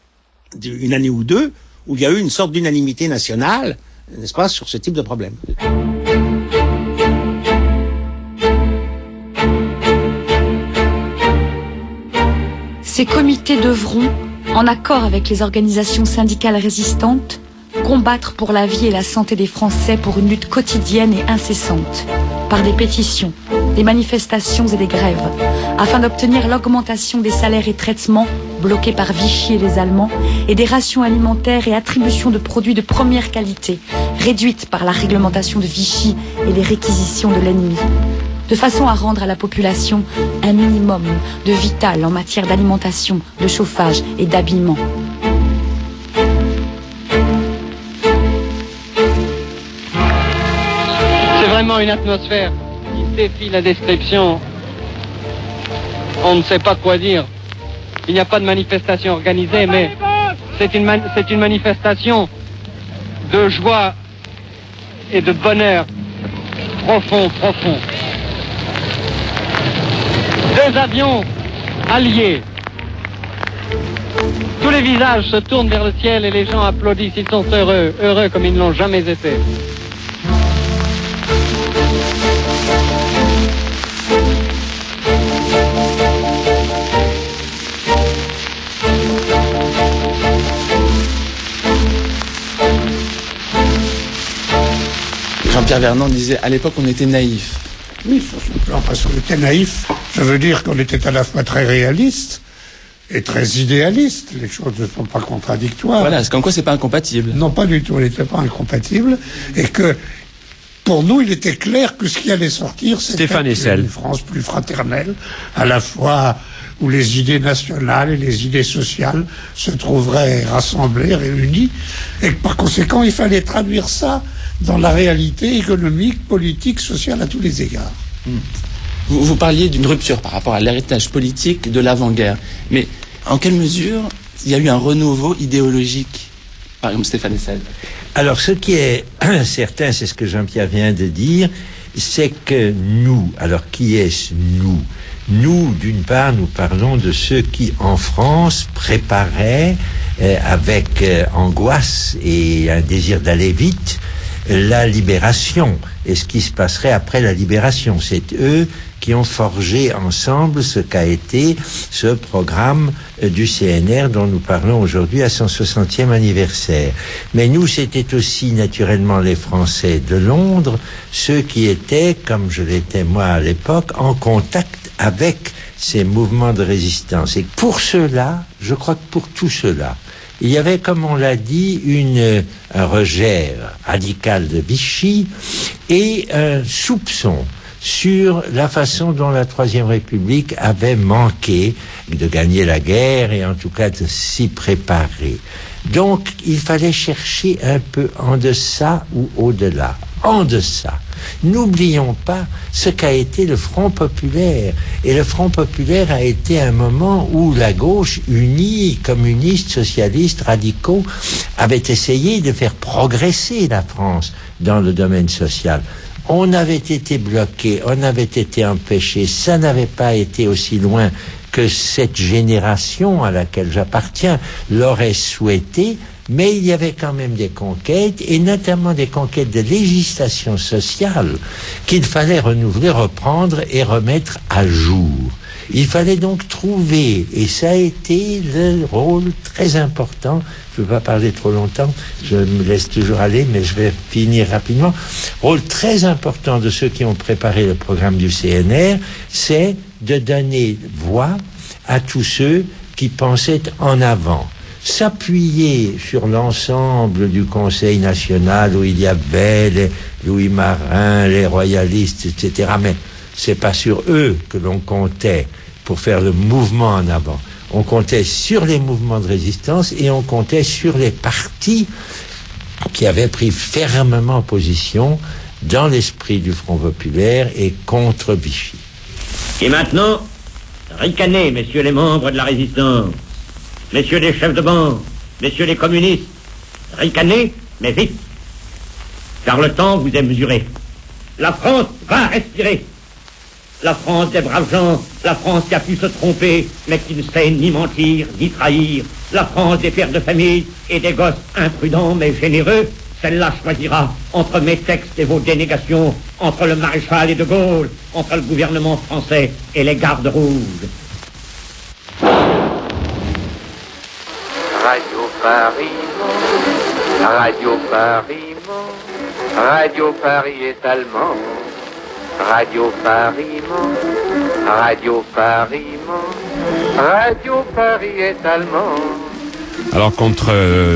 une année ou deux, où il y a eu une sorte d'unanimité nationale, n'est-ce pas, sur ce type de problème. Ces comités devront, en accord avec les organisations syndicales résistantes, combattre pour la vie et la santé des Français pour une lutte quotidienne et incessante, par des pétitions, des manifestations et des grèves, afin d'obtenir l'augmentation des salaires et traitements bloqués par Vichy et les Allemands, et des rations alimentaires et attribution de produits de première qualité, réduite par la réglementation de Vichy et les réquisitions de l'ennemi, de façon à rendre à la population un minimum de vital en matière d'alimentation, de chauffage et d'habillement. C'est vraiment une atmosphère qui défie la description. On ne sait pas quoi dire. Il n'y a pas de manifestation organisée, mais c'est une, man- c'est une manifestation de joie et de bonheur profond, profond. Deux avions alliés. Tous les visages se tournent vers le ciel et les gens applaudissent. Ils sont heureux, heureux comme ils ne l'ont jamais été. Jean-Pierre Vernant disait, à l'époque, on était naïfs. Oui, sur ce plan, parce qu'on était naïf, ça veut dire qu'on était à la fois très réaliste et très idéaliste. Les choses ne sont pas contradictoires. Voilà, c'est comme quoi c'est pas incompatible. Non, pas du tout, on n'était pas incompatible. Et que, pour nous, il était clair que ce qui allait sortir, c'était une France plus fraternelle, à la fois où les idées nationales et les idées sociales se trouveraient rassemblées, réunies, et que par conséquent, il fallait traduire ça dans la réalité économique, politique, sociale à tous les égards. Vous, vous parliez d'une rupture par rapport à l'héritage politique de l'avant-guerre. Mais en quelle mesure il y a eu un renouveau idéologique, par exemple Stéphane Hessel? Alors, ce qui est certain, c'est ce que Jean-Pierre vient de dire, c'est que nous, alors qui est-ce nous? Nous, d'une part, nous parlons de ceux qui, en France, préparaient euh, avec euh, angoisse et un désir d'aller vite la libération et ce qui se passerait après la libération. C'est eux qui ont forgé ensemble ce qu'a été ce programme du C N R dont nous parlons aujourd'hui à son soixantième anniversaire. Mais nous, c'était aussi naturellement les Français de Londres, ceux qui étaient, comme je l'étais moi à l'époque, en contact avec ces mouvements de résistance. Et pour cela, je crois que pour tout cela, il y avait, comme on l'a dit, une, un rejet radical de Vichy et un soupçon sur la façon dont la Troisième République avait manqué de gagner la guerre et en tout cas de s'y préparer. Donc, il fallait chercher un peu en deçà ou au-delà. En deçà. N'oublions pas ce qu'a été le Front populaire. Et le Front populaire a été un moment où la gauche unie, communiste, socialiste, radicaux, avait essayé de faire progresser la France dans le domaine social. On avait été bloqué, on avait été empêché, ça n'avait pas été aussi loin que cette génération à laquelle j'appartiens l'aurait souhaité, mais il y avait quand même des conquêtes, et notamment des conquêtes de législation sociale qu'il fallait renouveler, reprendre et remettre à jour. Il fallait donc trouver, et ça a été le rôle très important, je ne veux pas parler trop longtemps, je me laisse toujours aller, mais je vais finir rapidement, rôle très important de ceux qui ont préparé le programme du C N R, c'est de donner voix à tous ceux qui pensaient en avant. S'appuyer sur l'ensemble du Conseil national où il y avait les Louis Marin, les royalistes, et cetera. Mais c'est pas sur eux que l'on comptait pour faire le mouvement en avant. On comptait sur les mouvements de résistance et on comptait sur les partis qui avaient pris fermement position dans l'esprit du Front populaire et contre Vichy. Et maintenant, ricanez, messieurs les membres de la résistance. Messieurs les chefs de bande, messieurs les communistes, ricanez, mais vite, car le temps vous est mesuré. La France va respirer. La France des braves gens, la France qui a pu se tromper, mais qui ne sait ni mentir, ni trahir. La France des pères de famille et des gosses imprudents mais généreux, celle-là choisira entre mes textes et vos dénégations, entre le maréchal et de Gaulle, entre le gouvernement français et les gardes rouges. Radio Paris, Radio Paris, Radio Paris est allemand. Radio Paris, Radio Paris, Radio Paris est allemand. Alors contre euh,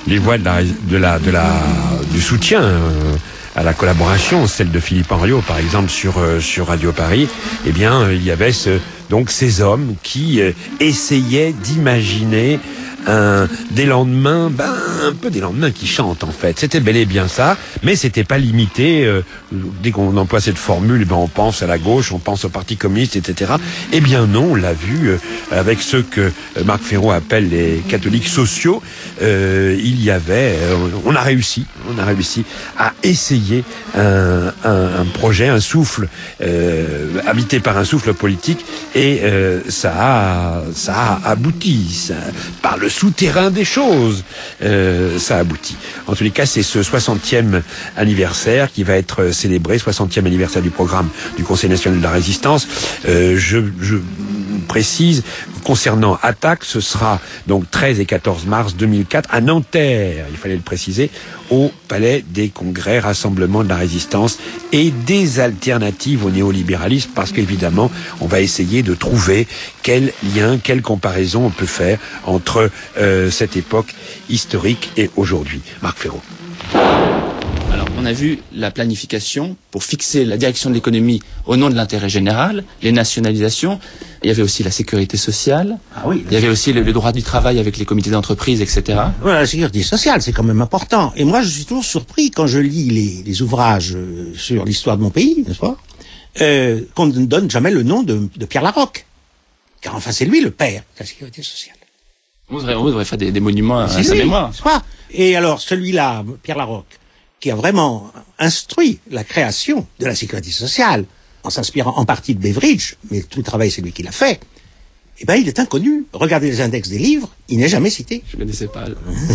les voix de la, de la, de la, du soutien euh, à la collaboration, celle de Philippe Henriot par exemple sur euh, sur Radio Paris, eh bien euh, il y avait ce, donc ces hommes qui euh, essayaient d'imaginer un, des lendemains, ben un peu des lendemains qui chantent en fait. C'était bel et bien ça, mais c'était pas limité. Euh, dès qu'on emploie cette formule, ben on pense à la gauche, on pense au Parti communiste, et cetera. Eh bien non, on l'a vu euh, avec ceux que Marc Fesneau appelle les catholiques sociaux. Euh, il y avait, euh, on a réussi, on a réussi à essayer un, un, un projet, un souffle euh, habité par un souffle politique, et euh, ça a, ça a abouti. Ça, par le souterrain des choses, euh, ça aboutit. En tous les cas, c'est ce soixantième anniversaire qui va être célébré, soixantième anniversaire du programme du Conseil national de la résistance. Euh, je, je précise, concernant Attaque, ce sera donc treize et quatorze mars deux mille quatre à Nanterre, il fallait le préciser, au Palais des Congrès, Rassemblement de la Résistance et des alternatives au néolibéralisme, parce qu'évidemment, on va essayer de trouver quel lien, quelle comparaison on peut faire entre euh, cette époque historique et aujourd'hui. Marc Fesneau. Alors, on a vu la planification pour fixer la direction de l'économie au nom de l'intérêt général, les nationalisations. Il y avait aussi la sécurité sociale. Ah oui. Il y avait aussi le, le droit du travail avec les comités d'entreprise, et cetera. Voilà, la sécurité sociale, c'est quand même important. Et moi, je suis toujours surpris quand je lis les, les ouvrages euh, sur l'histoire de mon pays, n'est-ce pas, euh, qu'on ne donne jamais le nom de, de Pierre Laroque. Car enfin, c'est lui le père de la sécurité sociale. On devrait, on devrait faire des, des monuments à, c'est à sa lui, mémoire. n'est-ce pas? Et alors, celui-là, Pierre Laroque, qui a vraiment instruit la création de la sécurité sociale, en s'inspirant en partie de Beveridge, mais tout le travail c'est lui qui l'a fait, eh ben il est inconnu. Regardez les index des livres, il n'est jamais cité. Je ne connaissais pas.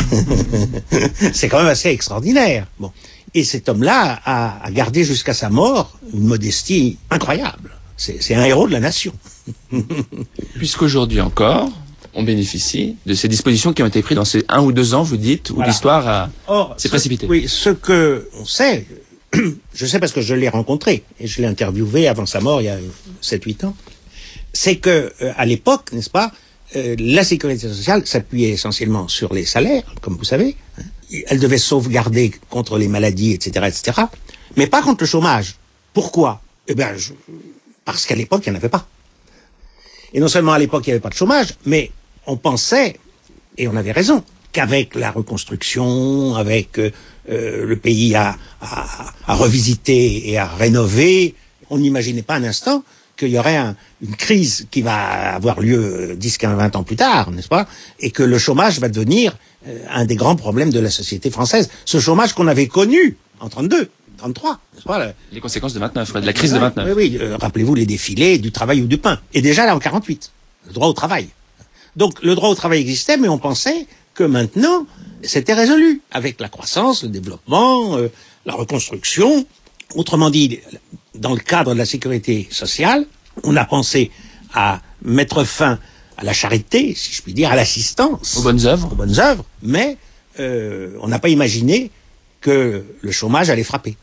C'est quand même assez extraordinaire. Bon. Et cet homme-là a, a gardé jusqu'à sa mort une modestie incroyable. C'est, c'est un héros de la nation. Puisqu'aujourd'hui encore, on bénéficie de ces dispositions qui ont été prises dans ces un ou deux ans, vous dites, où voilà. L'histoire a, Or, s'est ce, précipitée. Oui, ce que on sait, je sais parce que je l'ai rencontré, et je l'ai interviewé avant sa mort il y a sept huit ans, c'est que, euh, à l'époque, n'est-ce pas, euh, la sécurité sociale s'appuyait essentiellement sur les salaires, comme vous savez. Hein. Elle devait sauvegarder contre les maladies, et cetera, et cetera, mais pas contre le chômage. Pourquoi? Eh bien, je... parce qu'à l'époque, il n'y en avait pas. Et non seulement à l'époque, il n'y avait pas de chômage, mais on pensait, et on avait raison, qu'avec la reconstruction, avec euh, le pays à, à, à revisiter et à rénover, on n'imaginait pas un instant qu'il y aurait un, une crise qui va avoir lieu dix, quinze, vingt ans plus tard, n'est-ce pas? Et que le chômage va devenir euh, un des grands problèmes de la société française. Ce chômage qu'on avait connu en trente-deux, trente-trois, n'est-ce pas? Le... Les conséquences de vingt-neuf, de la crise de vingt-neuf. Oui, oui, euh, rappelez-vous les défilés du travail ou du pain. Et déjà là en quarante-huit, le droit au travail. Donc le droit au travail existait, mais on pensait que maintenant, c'était résolu, avec la croissance, le développement, euh, la reconstruction. Autrement dit, dans le cadre de la sécurité sociale, on a pensé à mettre fin à la charité, si je puis dire, à l'assistance. Aux bonnes œuvres. Aux bonnes œuvres, mais euh, on n'a pas imaginé que le chômage allait frapper.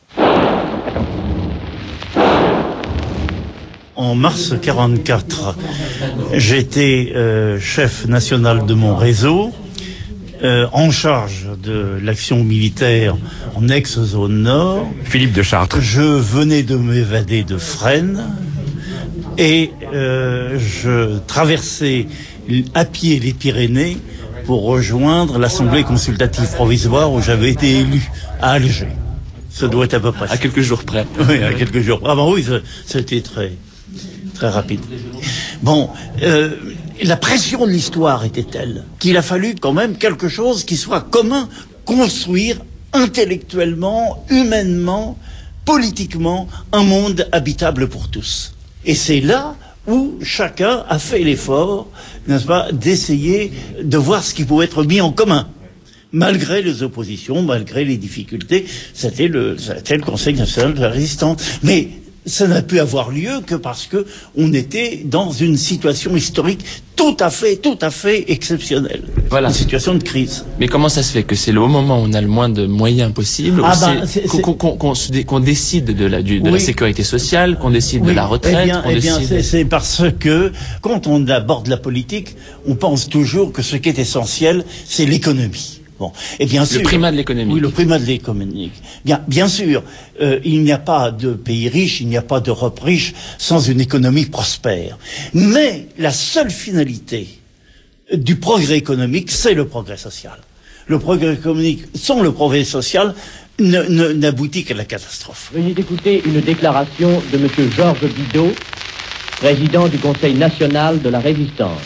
En mars quarante-quatre, j'étais euh, chef national de mon réseau, euh, en charge de l'action militaire en ex-zone nord. Philippe de Chartres. Je venais de m'évader de Fresnes et euh, je traversais à pied les Pyrénées pour rejoindre l'Assemblée consultative provisoire où j'avais été élu à Alger. Ça doit être à peu près. À quelques jours près. Oui, à quelques jours près. Ah ben oui, c'était très... très rapide. Bon, euh, la pression de l'histoire était telle qu'il a fallu quand même quelque chose qui soit commun, construire intellectuellement, humainement, politiquement, un monde habitable pour tous. Et c'est là où chacun a fait l'effort, n'est-ce pas, d'essayer de voir ce qui pouvait être mis en commun. Malgré les oppositions, malgré les difficultés, c'était le, c'était le Conseil national de la résistance. Mais ça n'a pu avoir lieu que parce que on était dans une situation historique tout à fait, tout à fait exceptionnelle. Voilà. Une situation de crise. Mais comment ça se fait que c'est le moment où on a le moins de moyens possibles, ah où bah, c'est, c'est, qu'on, qu'on, qu'on, qu'on décide de la, du, de oui. la sécurité sociale, qu'on décide oui. de la retraite, eh bien, qu'on eh décide... bien, c'est, c'est parce que quand on aborde la politique, on pense toujours que ce qui est essentiel, c'est l'économie. Bon, et bien sûr, le primat de l'économie. Oui, le primat de l'économie. Bien, bien sûr, euh, il n'y a pas de pays riche, il n'y a pas d'Europe riche sans une économie prospère. Mais la seule finalité du progrès économique, c'est le progrès social. Le progrès économique sans le progrès social ne, ne, n'aboutit qu'à la catastrophe. Veuillez écouter une déclaration de M. Georges Bidault, président du Conseil national de la résistance.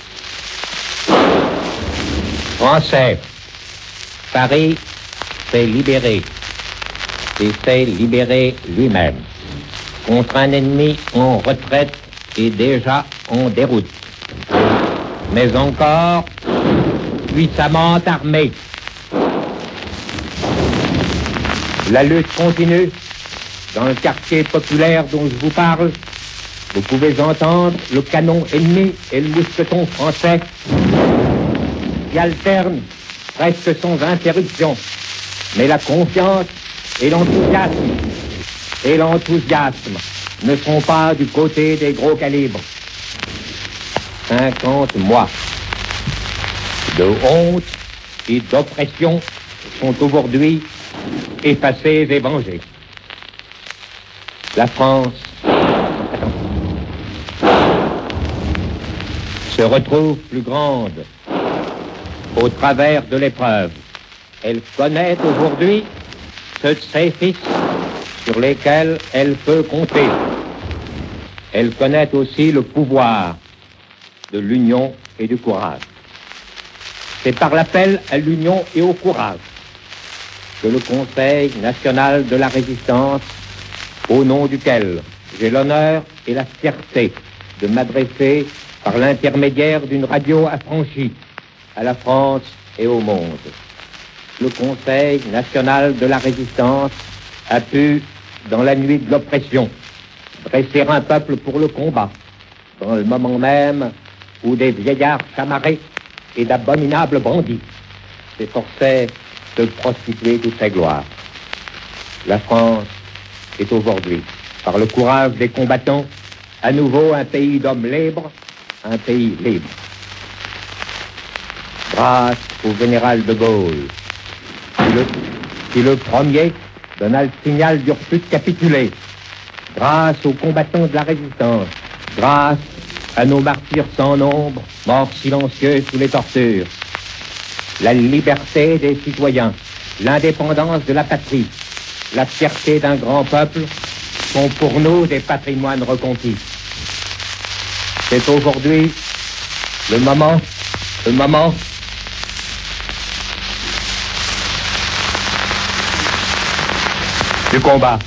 Français, Paris s'est libéré et s'est libéré lui-même contre un ennemi en retraite et déjà en déroute, mais encore puissamment armé. La lutte continue dans le quartier populaire dont je vous parle. Vous pouvez entendre le canon ennemi et le mousqueton français qui alternent presque sans interruption. Mais la confiance et l'enthousiasme et l'enthousiasme ne sont pas du côté des gros calibres. Cinquante mois de honte et d'oppression sont aujourd'hui effacés et vengés. La France se retrouve plus grande au travers de l'épreuve. Elle connaît aujourd'hui ceux de ses fils sur lesquels elle peut compter. Elle connaît aussi le pouvoir de l'union et du courage. C'est par l'appel à l'union et au courage que le Conseil national de la résistance, au nom duquel j'ai l'honneur et la fierté de m'adresser par l'intermédiaire d'une radio affranchie à la France et au monde. Le Conseil national de la résistance a pu, dans la nuit de l'oppression, dresser un peuple pour le combat, dans le moment même où des vieillards chamarrés et d'abominables bandits s'efforçaient de prostituer toute sa gloire. La France est aujourd'hui, par le courage des combattants, à nouveau un pays d'hommes libres, un pays libre. Grâce au général de Gaulle, qui le, qui le premier donna le signal du refus de capituler, grâce aux combattants de la résistance, grâce à nos martyrs sans nombre, morts silencieux sous les tortures, la liberté des citoyens, l'indépendance de la patrie, la fierté d'un grand peuple sont pour nous des patrimoines reconquis. C'est aujourd'hui le moment, le moment du combat.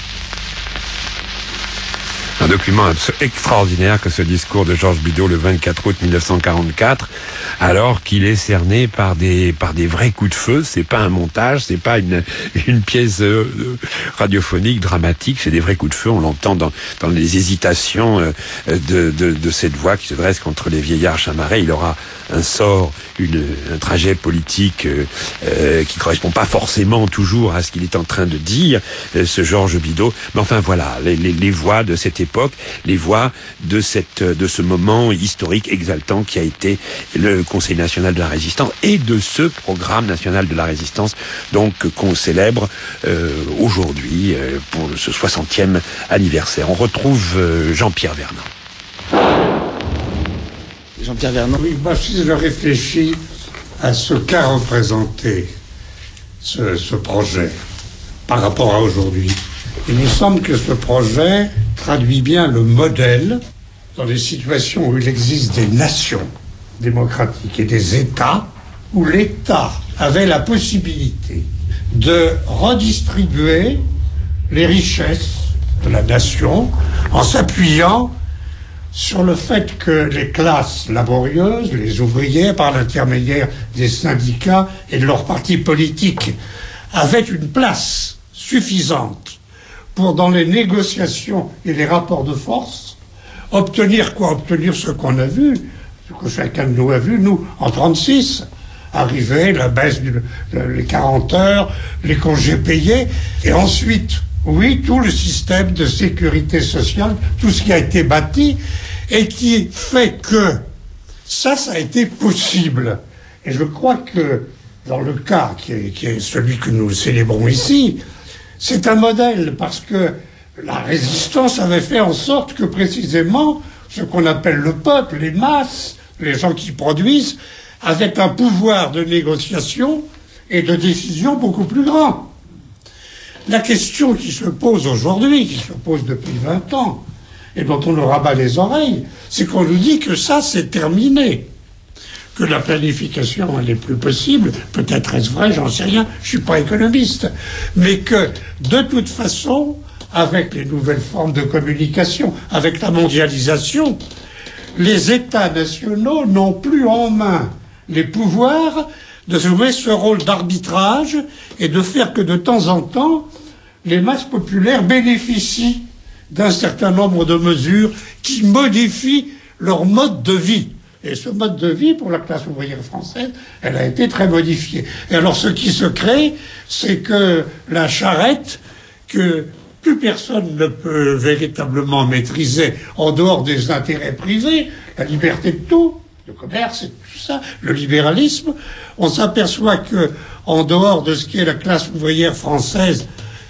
Un document extraordinaire que ce discours de Georges Bidault le vingt-quatre août mille neuf cent quarante-quatre, alors qu'il est cerné par des par des vrais coups de feu. C'est pas un montage, c'est pas une une pièce euh, radiophonique dramatique, c'est des vrais coups de feu. On l'entend dans dans les hésitations euh, de, de de cette voix qui se dresse contre les vieillards chamarrés. Il aura un sort, une un trajet politique euh, euh, qui correspond pas forcément toujours à ce qu'il est en train de dire, euh, ce Georges Bidault. Mais enfin voilà, les les, les voix de cette époque, les voix de cette de ce moment historique exaltant qui a été le Conseil national de la résistance et de ce programme national de la résistance, donc qu'on célèbre euh, aujourd'hui euh, pour ce soixantième anniversaire. On retrouve euh, Jean-Pierre Vernant. Jean-Pierre Vernant. Oui, moi si je réfléchis à ce qu'a représenté ce, ce projet par rapport à aujourd'hui, il me semble que ce projet traduit bien le modèle dans des situations où il existe des nations démocratiques et des États, où l'État avait la possibilité de redistribuer les richesses de la nation en s'appuyant sur le fait que les classes laborieuses, les ouvriers, par l'intermédiaire des syndicats et de leurs partis politiques, avaient une place suffisante pour, dans les négociations et les rapports de force, obtenir quoi? Obtenir ce qu'on a vu, ce que chacun de nous a vu, nous, en trente-six, arriver, la baisse du, les quarante heures, les congés payés, et ensuite, oui, tout le système de sécurité sociale, tout ce qui a été bâti, et qui fait que ça, ça a été possible. Et je crois que dans le cas qui est, qui est celui que nous célébrons ici, c'est un modèle parce que la résistance avait fait en sorte que précisément ce qu'on appelle le peuple, les masses, les gens qui produisent, avaient un pouvoir de négociation et de décision beaucoup plus grand. La question qui se pose aujourd'hui, qui se pose depuis vingt ans, et dont on nous rabat les oreilles, c'est qu'on nous dit que ça, c'est terminé. Que la planification, elle est plus possible. Peut-être est-ce vrai, j'en sais rien, je suis pas économiste. Mais que, de toute façon, avec les nouvelles formes de communication, avec la mondialisation, les États nationaux n'ont plus en main les pouvoirs de jouer ce rôle d'arbitrage et de faire que de temps en temps, les masses populaires bénéficient d'un certain nombre de mesures qui modifient leur mode de vie. Et ce mode de vie, pour la classe ouvrière française, elle a été très modifiée. Et alors ce qui se crée, c'est que la charrette, que plus personne ne peut véritablement maîtriser en dehors des intérêts privés, la liberté de tout, le commerce et tout ça, le libéralisme, on s'aperçoit que, en dehors de ce qui est la classe ouvrière française,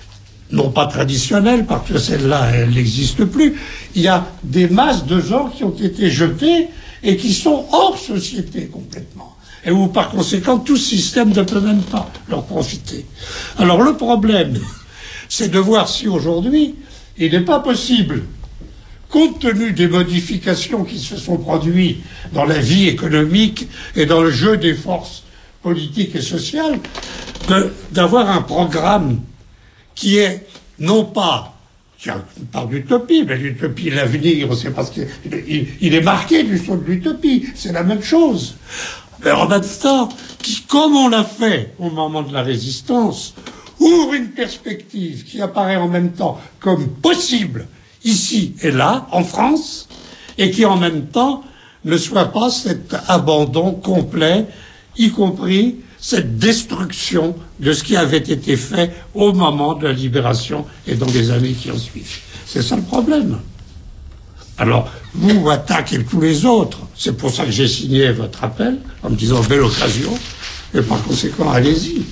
non pas traditionnelle, parce que celle-là, elle n'existe plus, il y a des masses de gens qui ont été jetés et qui sont hors société complètement. Et où, par conséquent, tout système ne peut même pas leur profiter. Alors le problème, c'est de voir si aujourd'hui, il n'est pas possible, compte tenu des modifications qui se sont produites dans la vie économique et dans le jeu des forces politiques et sociales, de, d'avoir un programme qui est non pas, tiens, on parle d'utopie, mais l'utopie, l'avenir, c'est parce qu'il il, il est marqué du saut de l'utopie, c'est la même chose. Mais en même temps, qui, comme on l'a fait au moment de la résistance, ouvre une perspective qui apparaît en même temps comme possible ici et là, en France, et qui en même temps ne soit pas cet abandon complet, y compris cette destruction de ce qui avait été fait au moment de la libération et dans les années qui ont suivi. C'est ça le problème. Alors, vous, Attaque et tous les autres, c'est pour ça que j'ai signé votre appel, en me disant belle occasion, et par conséquent, allez-y.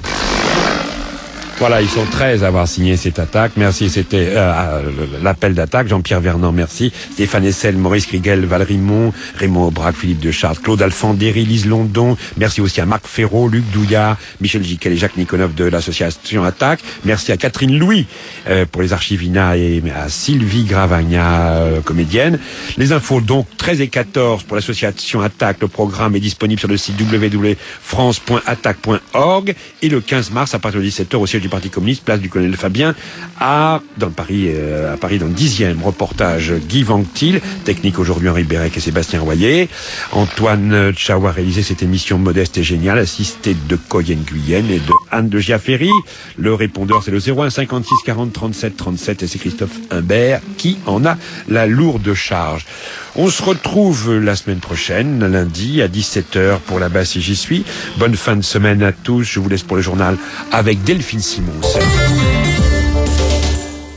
Voilà, ils sont treize à avoir signé cette attaque. Merci, c'était euh, l'appel d'attaque. Jean-Pierre Vernant, merci. Stéphane Hessel, Maurice Krigel, Valérie Mont, Raymond Aubrac, Philippe de Chartres, Claude Alfandéry, Lise London. Merci aussi à Marc Ferraud, Luc Douillard, Michel Giquel et Jacques Nikonov de l'association Attaque. Merci à Catherine Louis euh, pour les archives I N A et à Sylvie Gravagna, euh, comédienne. Les infos donc treize et quatorze pour l'association Attaque. Le programme est disponible sur le site w w w point france point attaque point org et le quinze mars à partir de dix-sept heures au siège du Parti communiste, place du Colonel Fabien, à, dans Paris, euh, à Paris, dans le dixième. Reportage Guy Vanctil, technique aujourd'hui Henri Bérec et Sébastien Royer. Antoine Tchawa a réalisé cette émission modeste et géniale, assisté de Coyenne Guyenne et de Anne de Giaferi. Le répondeur, c'est le zéro un cinquante-six quarante trente-sept trente-sept et c'est Christophe Imbert qui en a la lourde charge. On se retrouve la semaine prochaine, lundi à dix-sept heures pour la basse et j'y suis. Bonne fin de semaine à tous. Je vous laisse pour le journal avec Delphine Simon. Salut.